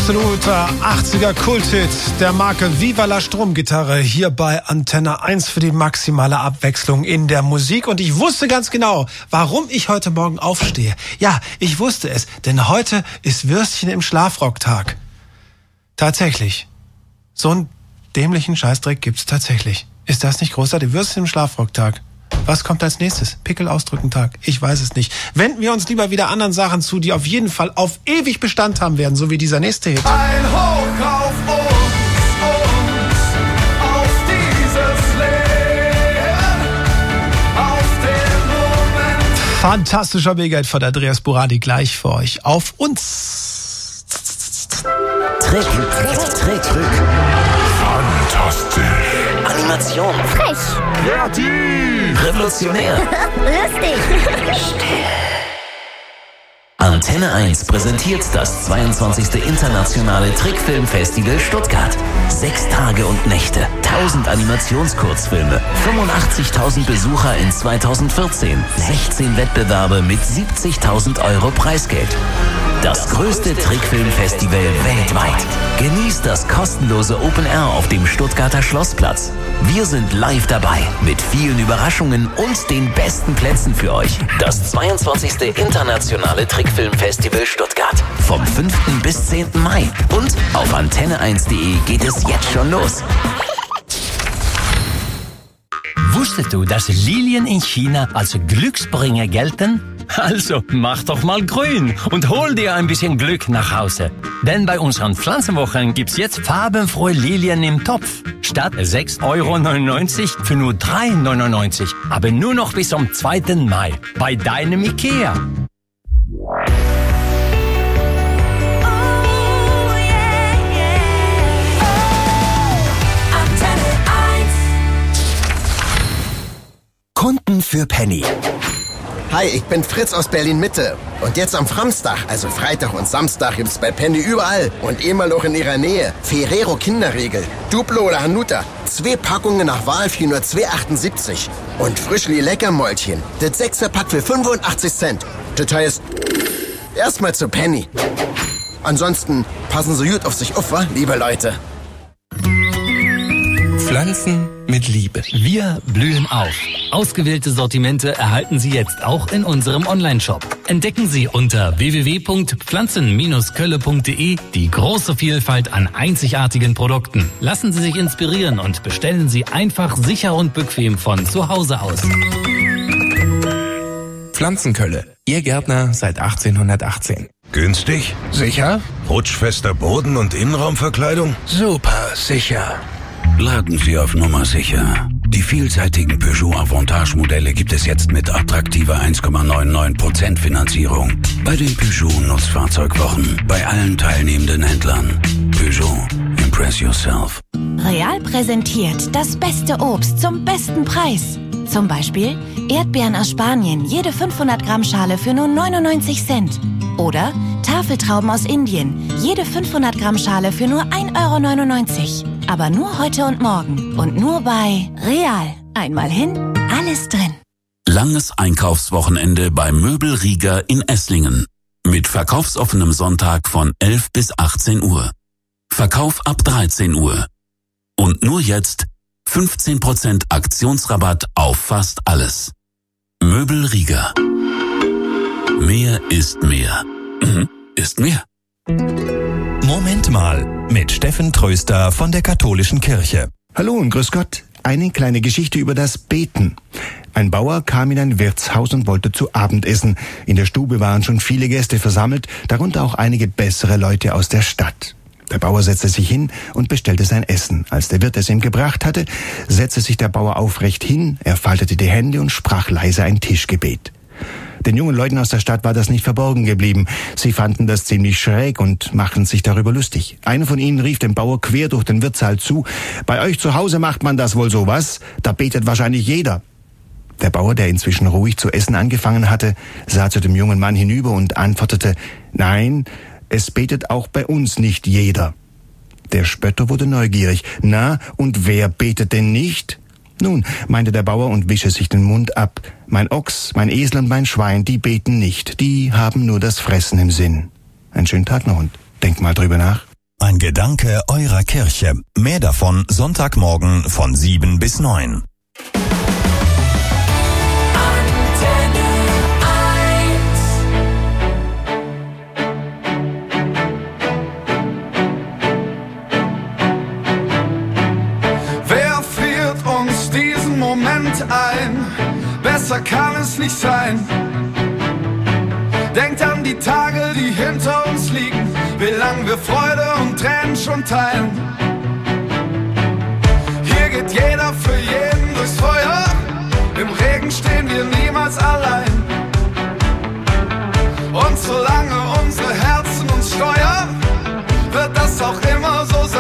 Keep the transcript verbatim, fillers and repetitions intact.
absoluter achtziger Kulthit der Marke Viva la Stromgitarre hier bei Antenne eins für die maximale Abwechslung in der Musik. Und ich wusste ganz genau, warum ich heute Morgen aufstehe. Ja, ich wusste es, denn heute ist Würstchen im Schlafrocktag. Tatsächlich. So einen dämlichen Scheißdreck gibt's tatsächlich. Ist das nicht großartig? Würstchen im Schlafrocktag. Was kommt als nächstes? Pickelausdrückentag? Ich weiß es nicht. Wenden wir uns lieber wieder anderen Sachen zu, die auf jeden Fall auf ewig Bestand haben werden, so wie dieser nächste Hit. Ein Hoch auf uns, uns, auf dieses Leben, auf den Moment. Fantastischer Big-Hit von Andreas Burani gleich für euch. Auf uns. Trick, Trick, Trick, Trick. Fantastisch. Animation. Frech. Kreativ. Revolutionär. Lustig. Antenne eins präsentiert das zweiundzwanzigste Internationale Trickfilmfestival Stuttgart. Sechs Tage und Nächte, tausend Animationskurzfilme, fünfundachtzigtausend Besucher in zweitausendvierzehn, sechzehn Wettbewerbe mit siebzigtausend Euro Preisgeld. Das größte Trickfilmfestival weltweit. Genießt das kostenlose Open Air auf dem Stuttgarter Schlossplatz. Wir sind live dabei mit vielen Überraschungen und den besten Plätzen für euch. Das zweiundzwanzigste Internationale Trickfilmfestival Stuttgart. Vom fünften bis zehnten Mai. Und auf antenne eins punkt de geht es jetzt schon los. Wusstest du, dass Lilien in China als Glücksbringer gelten? Also mach doch mal grün und hol dir ein bisschen Glück nach Hause. Denn bei unseren Pflanzenwochen gibt's jetzt farbenfrohe Lilien im Topf. Statt sechs Euro neunundneunzig für nur drei Euro neunundneunzig. Aber nur noch bis zum zweiten Mai. Bei deinem Ikea. Kunden für Penny. Hi, ich bin Fritz aus Berlin-Mitte. Und jetzt am Framstag, also Freitag und Samstag, gibt's bei Penny überall und immer noch in ihrer Nähe Ferrero Kinderriegel, Duplo oder Hanuta. Zwei Packungen nach Wahl für nur zwei Euro achtundsiebzig. Und Frischli Leckermäulchen, das Sechser-Pack für fünfundachtzig Cent. Das heißt, erstmal zu Penny. Ansonsten passen Sie gut auf sich auf, wa, liebe Leute. Pflanzen mit Liebe. Wir blühen auf. Ausgewählte Sortimente erhalten Sie jetzt auch in unserem Onlineshop. Entdecken Sie unter w w w punkt pflanzen kölle punkt de die große Vielfalt an einzigartigen Produkten. Lassen Sie sich inspirieren und bestellen Sie einfach sicher und bequem von zu Hause aus. Pflanzenkölle. Ihr Gärtner seit achtzehnhundertachtzehn. Günstig? Sicher? Rutschfester Boden und Innenraumverkleidung? Super, sicher. Laden Sie auf Nummer sicher. Die vielseitigen Peugeot Avantage-Modelle gibt es jetzt mit attraktiver eins Komma neunundneunzig Prozent Finanzierung. Bei den Peugeot Nutzfahrzeugwochen. Bei allen teilnehmenden Händlern. Peugeot. Impress yourself. Real präsentiert das beste Obst zum besten Preis. Zum Beispiel Erdbeeren aus Spanien, jede fünfhundert Gramm Schale für nur neunundneunzig Cent. Oder Tafeltrauben aus Indien, jede fünfhundert Gramm Schale für nur ein Euro neunundneunzig. Aber nur heute und morgen und nur bei Real. Einmal hin, alles drin. Langes Einkaufswochenende bei Möbel Rieger in Esslingen. Mit verkaufsoffenem Sonntag von elf bis achtzehn Uhr. Verkauf ab dreizehn Uhr. Und nur jetzt fünfzehn Prozent Aktionsrabatt auf fast alles. Möbel Rieger. Mehr ist mehr. Mhm, ist mehr. Moment mal, mit Steffen Tröster von der Katholischen Kirche. Hallo und grüß Gott. Eine kleine Geschichte über das Beten. Ein Bauer kam in ein Wirtshaus und wollte zu Abend essen. In der Stube waren schon viele Gäste versammelt, darunter auch einige bessere Leute aus der Stadt. Der Bauer setzte sich hin und bestellte sein Essen. Als der Wirt es ihm gebracht hatte, setzte sich der Bauer aufrecht hin, er faltete die Hände und sprach leise ein Tischgebet. Den jungen Leuten aus der Stadt war das nicht verborgen geblieben. Sie fanden das ziemlich schräg und machten sich darüber lustig. Einer von ihnen rief dem Bauer quer durch den Wirtssaal zu: Bei euch zu Hause macht man das wohl sowas? Da betet wahrscheinlich jeder. Der Bauer, der inzwischen ruhig zu essen angefangen hatte, sah zu dem jungen Mann hinüber und antwortete: Nein, es betet auch bei uns nicht jeder. Der Spötter wurde neugierig. Na, und wer betet denn nicht? Nun, meinte der Bauer und wische sich den Mund ab, mein Ochs, mein Esel und mein Schwein, die beten nicht, die haben nur das Fressen im Sinn. Einen schönen Tag noch und denk mal drüber nach. Ein Gedanke eurer Kirche. Mehr davon Sonntagmorgen von sieben bis neun. Wer friert uns diesen Moment ein? Besser kann es nicht sein. Denkt an die Tage, die hinter uns liegen, wie lang wir Freude und Tränen schon teilen. Hier geht jeder für jeden durchs Feuer, im Regen stehen wir niemals allein. Und solange unsere Herzen uns steuern, wird das auch immer so sein.